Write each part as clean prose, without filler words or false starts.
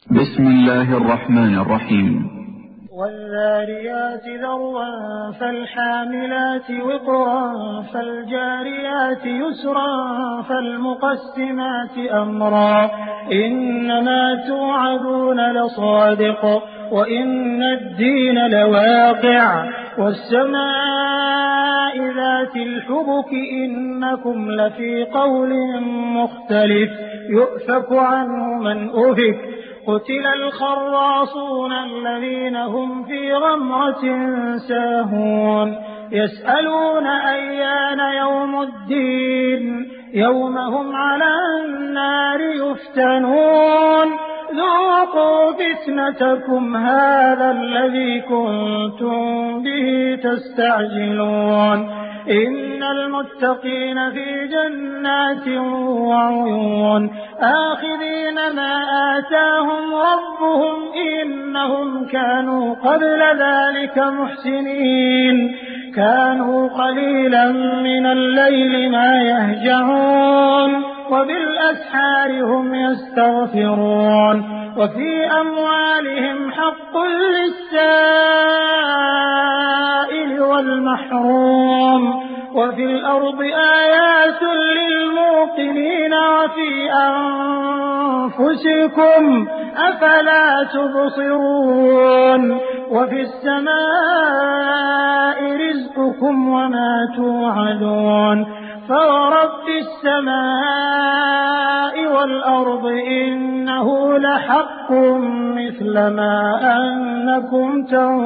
بسم الله الرحمن الرحيم. والذاريات ذروا فالحاملات وقرا فالجاريات يسرا فالمقسمات أمرا إنما توعدون لصادق وإن الدين لواقع والسماء ذات الحبك إنكم لفي قول مختلف يؤفك عنه من أفك قتل الخراصون الذين هم في غمرة ساهون يسألون أيان يوم الدين يوم هم على النار يفتنون ذوقوا فتنتكم هذا الذي كنتم به تستعجلون إن المتقين في جنات وعيون آخذين ما آتاهم ربهم إنهم كانوا قبل ذلك محسنين كانوا قليلا من الليل ما يهجعون وبالأسحار هم يستغفرون وفي أموالهم حق للسائل والمحروم وفي الأرض آيات للموقنين وفي أنفسكم أفلا تبصرون وفي السماء رزقكم وما توعدون فورب السماء والأرض إنه لحق مثل ما أنكم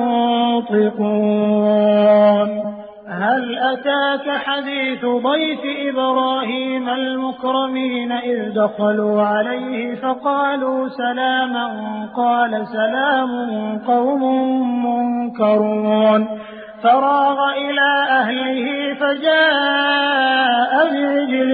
تنطقون هل أتاك حديث ضيف إبراهيم المكرمين إذ دخلوا عليه فقالوا سلاما قال سلام قوم منكرون فراغ إلى أهله فجاء بعجل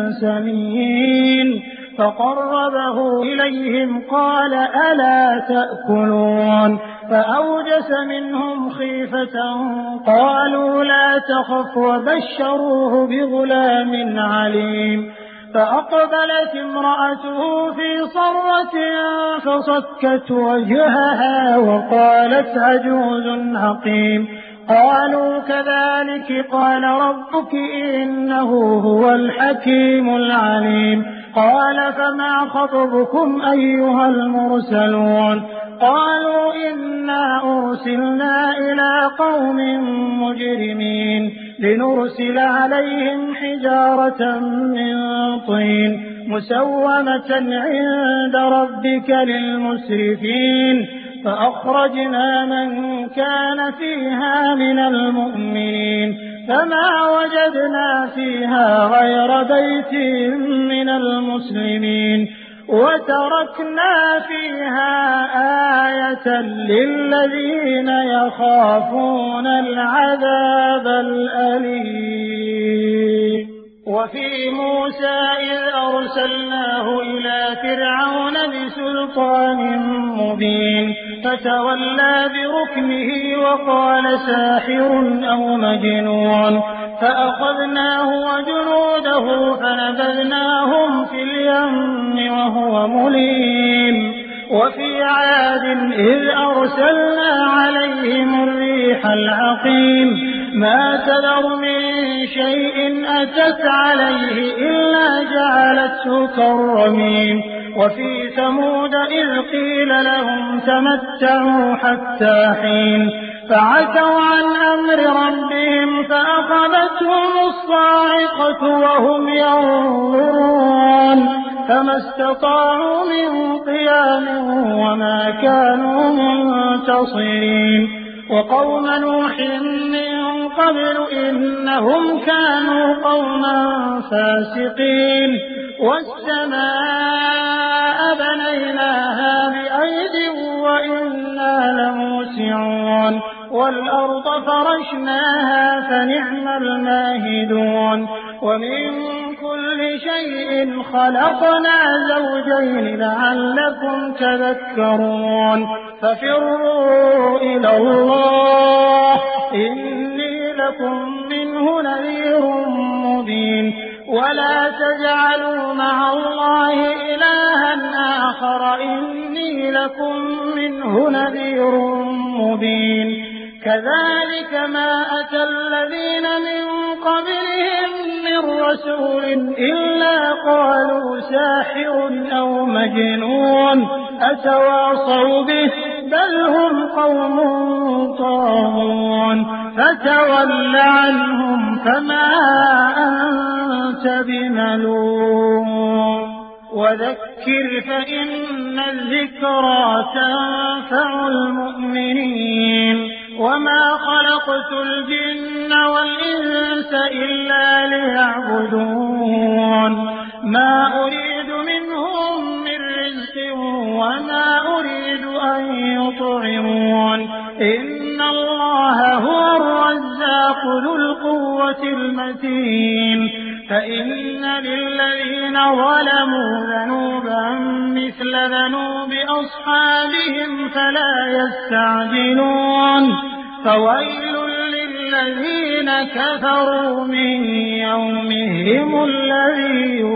سمين فقربه إليهم قال ألا تأكلون فأوجس منهم خيفة قالوا لا تخف وبشروه بغلام عليم فأقبلت امرأته في صرة فصكت وجهها وقالت عجوز عقيم قالوا كذلك قال ربك إنه هو الحكيم العليم قال فما خطبكم أيها المرسلون قالوا إنا أرسلنا إلى قوم مجرمين لنرسل عليهم حجارة من طين مسومة عند ربك للمسرفين فأخرجنا من كان فيها من المؤمنين فما وجدنا فيها غير بيت من المسلمين وتركنا فيها آية للذين يخافون العذاب الأليم وفي موسى إذ أرسلناه إلى فرعون بسلطان مبين فتولى بركنه وقال ساحر أو مجنون فأخذناه وجنوده فنبذناهم في اليم وهو مليم وفي عاد إذ أرسلنا عليهم الريح العقيم ما تذر من شيء أتت عليه إلا جعلته كالرميم وفي ثمود إذ قيل لهم تمتعوا حتى حين فعتوا عن أمر ربهم فأخذتهم الصاعقة وهم ينظرون فما استطاعوا من قيام وما كانوا منتصرين وقوم نوح من قبل إنهم كانوا قوما فاسقين والسماء بنيناها بأيد وإنا لموسعون والأرض فرشناها فنعم الماهدون ومن كل شيء خلقنا زوجين لعلكم تذكرون ففروا إلى الله إني لكم منه نذير مبين ولا تجعلوا مع الله إلها آخر إني لكم منه نذير مبين كذلك ما أتى الذين من قبلهم من رسول إلا قالوا ساحر أو مجنون أتواصوا به بل هم قوم طاغون فتول عنهم فما أنت بملوم وذكر فإن الذكرى تنفع المؤمنين وما خلقت الجن والإنس إلا ليعبدون ما أريد منهم من رزق وما أريد أن يطعمون إن الله هو الرزاق ذو القوة المتين فإن للذين ظلموا ذنوبا مثل ذنوب أصحابهم فلا يستعجلون فويل للذين كفروا من يومهم الذي